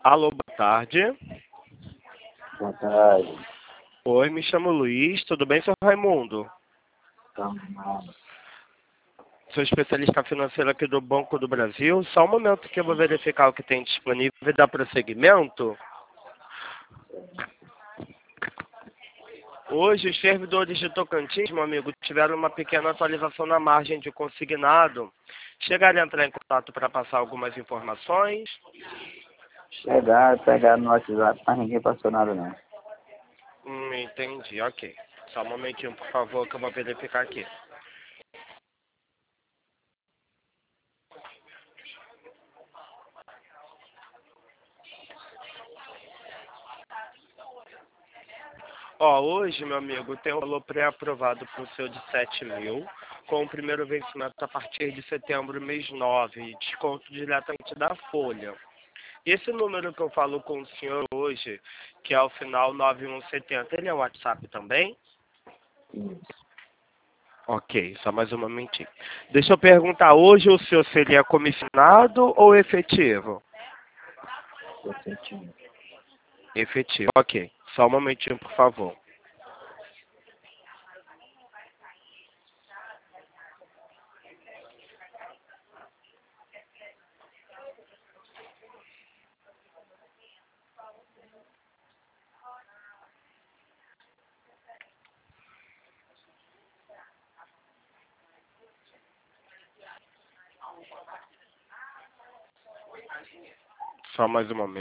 Alô, boa tarde. Boa tarde. Oi, me chamo Luiz. Tudo bem, seu Raimundo? Calma. Sou especialista financeiro aqui do Banco do Brasil. Só um momento que eu vou verificar o que tem disponível e dar prosseguimento. Hoje, os servidores de Tocantins, meu amigo, tiveram uma pequena atualização na margem de consignado. Chegaram a entrar em contato para passar algumas informações. Pegaram no WhatsApp, mas ninguém passou nada não. Entendi, ok. Só um momentinho, por favor, que eu vou verificar aqui. Hoje, meu amigo, tem um valor pré-aprovado para o seu de 7 mil, com o primeiro vencimento a partir de setembro, mês 9, e desconto diretamente da folha. Esse número que eu falo com o senhor hoje, que é o final 9170, ele é o WhatsApp também? Isso. Ok, só mais um momentinho. Deixa eu perguntar, hoje o senhor seria comissionado ou efetivo? Efetivo. Efetivo, ok. Só um momentinho, por favor. Só mais um momento.